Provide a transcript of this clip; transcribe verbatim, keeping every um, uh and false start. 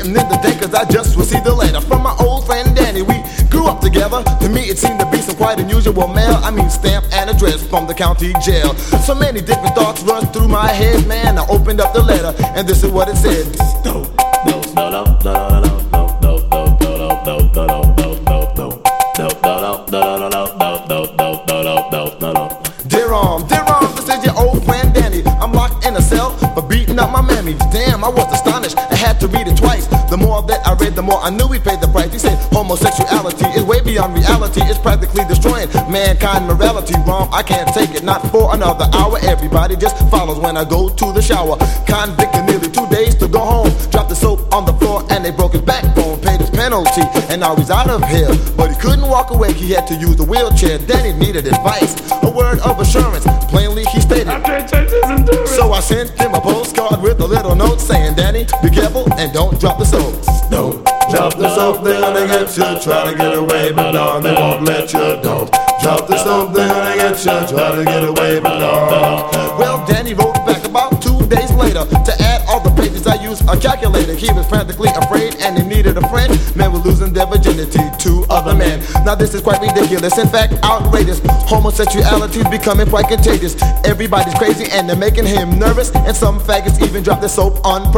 written in the day, cause I just received a letter from my old friend Danny. We grew up together. To me it seemed to be some quite unusual mail. I mean stamp and address from the county jail. So many different thoughts rushed through my head, man. I opened up the letter and this is what it said. No, no, no, no, no, no, no. Dear Arm, dear Arm, this is your old friend Danny. I'm locked in a cell for beating up my mammies. Damn, I was astonished. I had to read it twice. The more that I read, the more I knew he paid the price. He said homosexuality is way beyond reality. It's practically destroying mankind morality. Rom, I can't take it, not for another hour. Everybody just follows when I go to the shower. Convicted nearly two days to go home. Dropped the soap on the floor and they broke his backbone. Paid his penalty and now he's out of here. But he couldn't walk away, he had to use the wheelchair. Danny needed advice, a word of assurance. Plainly he stated, I can't take this endurance. So I sent him a postcard with a little note saying, Danny, be careful and don't drop the soap. Don't drop the soap, they're gonna get you. Try to get away, but no, they won't let you. Don't drop the soap, they're gonna get you. Try to get away, but no. Well, Danny wrote back about two days later. To add all the pages I used a calculator. He was frantically afraid and he needed a friend. Men were losing their virginity to other men. Now this is quite ridiculous, in fact outrageous. Homosexuality is becoming quite contagious. Everybody's crazy and they're making him nervous. And some faggots even drop their soap on purpose.